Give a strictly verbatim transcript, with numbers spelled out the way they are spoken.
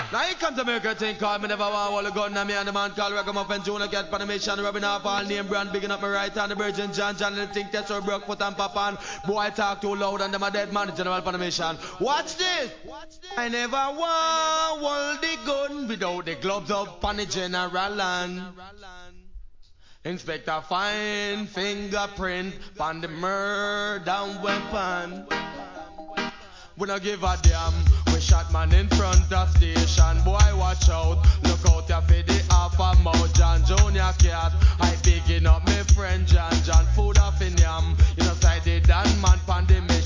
Now he comes to make a thing call me never want all the gun. Now me and the man call Ragamuffin Junior get for the mission. Rubbing off all name brand, bigging up my right hand. The Virgin John John and the think that's where broke foot and pop on. Boy talk too loud and them a dead man. General for the mission. Watch this. I never want hold the gun without the gloves up on the general land. Inspector find fingerprint on the murder weapon. We not give a damn. We shot man in front of station. Boy, watch out. Look out ya for the half a mouth. John Junior cat. I picking up my friend John. John food off in yam. You know, side the Dan man pandemic.